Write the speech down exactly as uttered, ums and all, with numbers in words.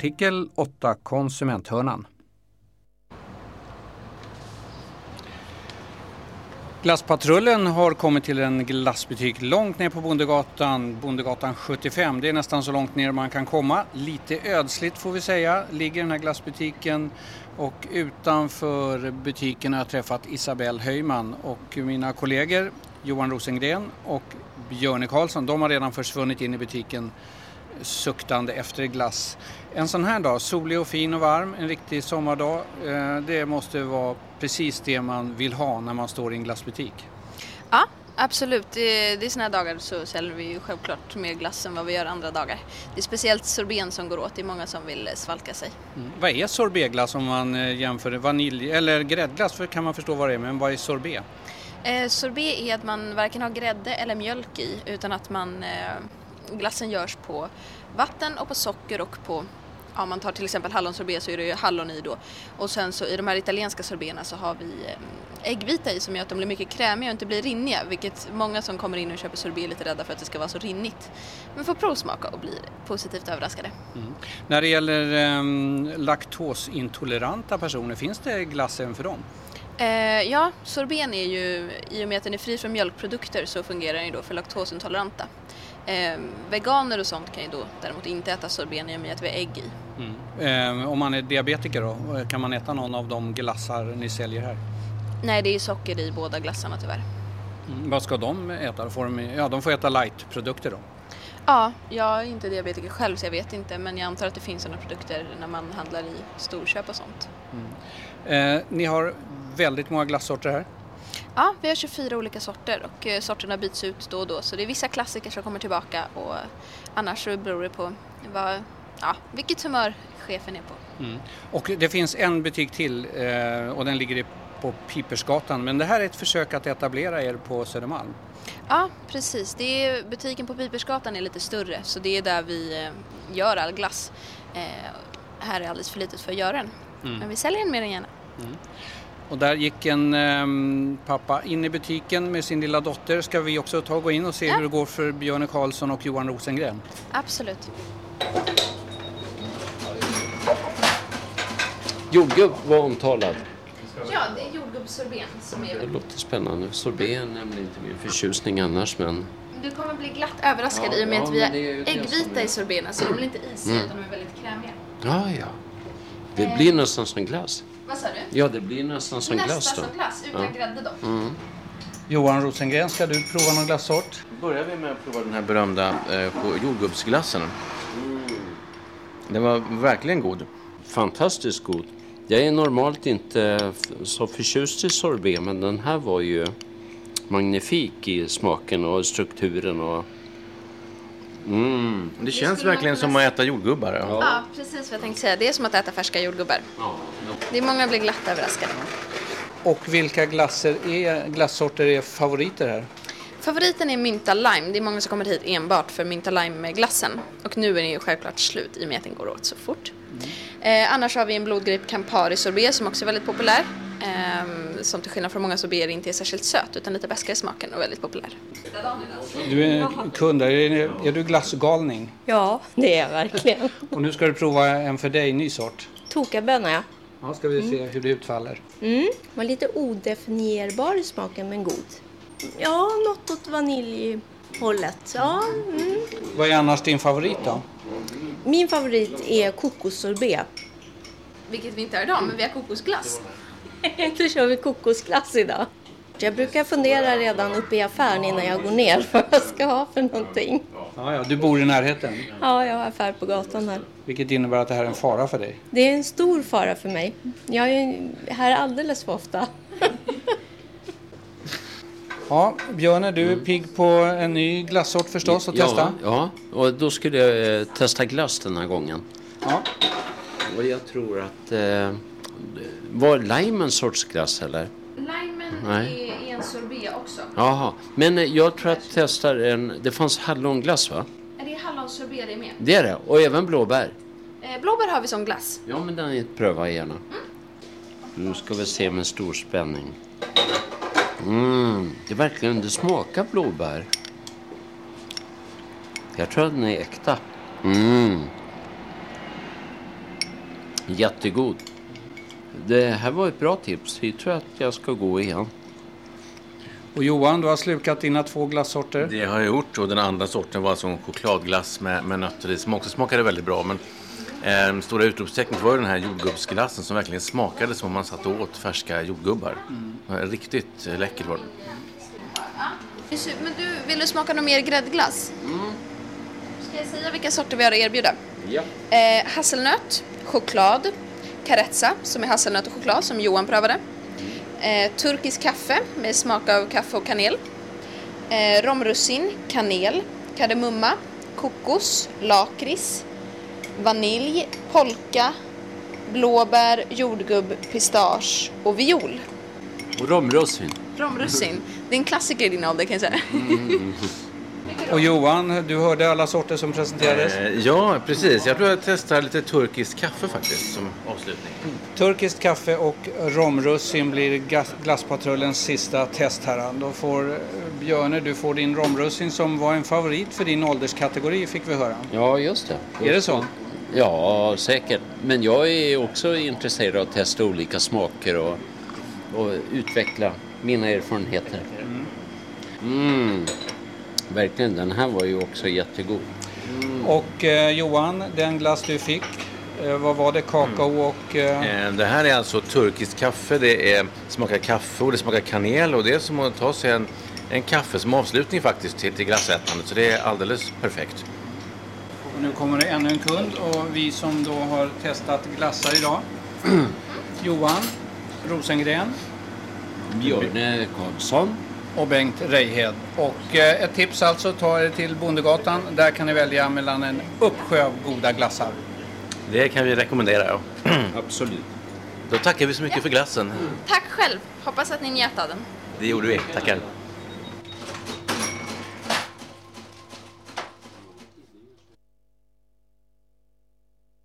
Artikel åtta, konsumenthörnan. Glasspatrullen har kommit till en glassbutik långt ner på Bondegatan, Bondegatan sjuttiofem. Det är nästan så långt ner man kan komma. Lite ödsligt får vi säga, ligger den här glassbutiken. Och utanför butiken har jag träffat Isabelle Höjman och mina kollegor Johan Rosengren och Björne Karlsson. De har redan försvunnit in i butiken suktande efter glass. En sån här dag, solig och fin och varm, en riktig sommardag, det måste vara precis det man vill ha när man står i en glassbutik. Ja, absolut. Det är såna här dagar så säljer vi ju självklart mer glass än vad vi gör andra dagar. Det är speciellt sorbeten som går åt, det är många som vill svalka sig. Mm. Vad är sorbetglass om man jämför vanilj eller gräddglass, för kan man förstå vad det är, men vad är sorbet? Eh, sorbet är att man varken har grädde eller mjölk i, utan att man eh, glassen görs på vatten och på socker och på, ja, man tar till exempel hallonsorbet så är det ju hallon i då. Och sen så i de här italienska sorbeterna så har vi eh, äggvita i som gör att de blir mycket krämiga och inte blir rinniga, vilket många som kommer in och köper sorbet är lite rädda för att det ska vara så rinnigt. Men får provsmaka och blir positivt överraskade. Mm. När det gäller eh, laktosintoleranta personer, finns det glass även för dem? Eh, ja, sorbeten är ju, i och med att den är fri från mjölkprodukter så fungerar den ju då för laktosintoleranta. Eh, veganer och sånt kan ju då däremot inte äta sorbeten i och med att vi har ägg i. Mm. Eh, om man är diabetiker då, kan man äta någon av de glassar ni säljer här? Nej, det är ju socker i båda glassarna tyvärr. Mm. Vad ska de äta? Får de, ja, de får äta light-produkter då? Ja, jag är inte diabetiker själv så jag vet inte, men jag antar att det finns sådana produkter när man handlar i storköp och sånt. Mm. Eh, ni har väldigt många glassorter här. Ja, vi har tjugofyra olika sorter och eh, sorterna byts ut då och då. Så det är vissa klassiker som kommer tillbaka och annars så beror det på vad, ja, vilket humör chefen är på. Mm. Och det finns en butik till eh, och den ligger på Pipersgatan. Men det här är ett försök att etablera er på Södermalm. Ja, precis. Det är, butiken på Pipersgatan är lite större så det är där vi eh, gör all glass. Eh, här är alldeles för litet för att göra den. Mm. Men vi säljer den mer än gärna. Mm. Och där gick en eh, pappa in i butiken med sin lilla dotter. Ska vi också ta och gå in och se ja. hur det går för Björne Karlsson och Johan Rosengren? Absolut. Jordgubb var omtalad. Ja, det är jordgubbssorben som är... Det låter spännande. Sorbet är nämligen inte min förtjusning annars, men... Du kommer bli glatt överraskad ja, i och med ja, att vi har äggvita i sorbeterna så de blir inte isiga mm. utan de är väldigt krämiga. Ja, ja. Det eh. blir nästan som glass. Vad sa du? Ja, det blir nästan som nästan glass då. Nästan som glass, utan ja. grädde då. Mm. Johan Rosengren, ska du prova någon glassort? Börjar vi med att prova den här berömda eh, jordgubbsglassen. Mm. Den var verkligen god. Fantastiskt god. Jag är normalt inte så förtjust i sorbet, men den här var ju magnifik i smaken och strukturen och... Mm. Det känns det verkligen som att äta jordgubbar. Ja. ja, precis vad jag tänkte säga. Det är som att äta färska jordgubbar. Ja. Det är många blir glatt överraskade. Och vilka glasser är, glassorter är favoriter här? Favoriten är mynta lime. Det är många som kommer hit enbart för mynta lime glassen. Och nu är den ju självklart slut i och med att den går åt så fort. Mm. Eh, annars har vi en blodgrip Campari sorbet som också är väldigt populär. Eh, som till skillnad från många sorbeter inte är särskilt söt utan lite bäskare i smaken och väldigt populär. Du är kund, är, är du glassgalning? Ja, det är jag verkligen. Och nu ska du prova en för dig ny sort. Tokabönna, ja. Ja, ska vi se mm. hur det utfaller. Mm, var lite odefinierbar i smaken men god. Ja, något åt vaniljhållet. Ja, mm. Vad är annars din favorit då? Min favorit är kokossorbet. Vilket vi inte har idag, men vi har kokosglass. Då kör vi kokosglass idag. Jag brukar fundera redan uppe i affären innan jag går ner vad jag ska ha för någonting. Ja, ja, du bor i närheten? Ja, jag har affär på gatan här. Vilket innebär att det här är en fara för dig? Det är en stor fara för mig. Jag är här alldeles för ofta. Ja, Björne, du är pigg på en ny glassort förstås att ja, testa. Ja, och då skulle jag eh, testa glass den här gången. Ja. Och jag tror att... Eh, var lime en sorts glass eller? Limen är, är en sorbet också. Jaha, men eh, jag tror att jag testar en... Det fanns hallonglass va? Är det hallonsorbet det är med? Det är det, och även blåbär. Eh, blåbär har vi som glass. Ja, men den prövar jag gärna. Mm. Nu ska vi se med stor spänning. Mm, det är verkligen, det smakar blåbär. Jag tror att den är äkta. Mm. Jättegod. Det här var ett bra tips. Jag tror att jag ska gå igen. Och Johan, du har slukat dina två glassorter. Det har jag gjort, och den andra sorten var alltså en chokladglass med, med nötter i som också smakade väldigt bra. Men eh, stora utropstecknet var ju den här jordgubbsglassen som verkligen smakade som om man satt och åt färska jordgubbar. Mm. Riktigt eh, läckert var den. Men du, vill du smaka någon mer gräddglass? Mm. Ska jag säga vilka sorter vi har att erbjuda? Ja. Eh, hasselnöt, choklad, carezza som är hasselnöt och choklad som Johan prövade. Eh, turkisk kaffe med smak av kaffe och kanel. Eh, romrussin, kanel, kardemumma, kokos, lakrits, vanilj, polka, blåbär, jordgubb, pistage och viol. Och romrussin. Romrussin. Det är en klassiker i din ålder kan jag säga. Mm. Och Johan, du hörde alla sorter som presenterades? Eh, ja, precis. Jag tror jag testar lite turkisk kaffe faktiskt som avslutning. Turkiskt kaffe och romrussin blir gas- Glasspatrullens sista test här. Då får Björne, du får din romrussin som var en favorit för din ålderskategori, fick vi höra. Ja, just det. Just är det så? Ja, säkert. Men jag är också intresserad av att testa olika smaker och, och utveckla mina erfarenheter. Mm. Mm. Verkligen, den här var ju också jättegod. Mm. Och eh, Johan, den glass du fick, eh, vad var det? Kakao mm. och... Eh... Det här är alltså turkisk kaffe. Det är, smakar kaffe och det smakar kanel. Och det är som att ta sig en, en kaffe som avslutning faktiskt till, till glassättandet. Så det är alldeles perfekt. Och nu kommer det ännu en kund och vi som då har testat glassar idag. Johan Rosengren. Björne Karlsson. Och Bengt Reihed. Och eh, ett tips alltså, ta er till Bondegatan. Där kan ni välja mellan en uppsjö av goda glassar. Det kan vi rekommendera, ja. Absolut. Då tackar vi så mycket för glassen. Tack själv. Hoppas att ni njöt av den. Det gjorde vi. Tackar.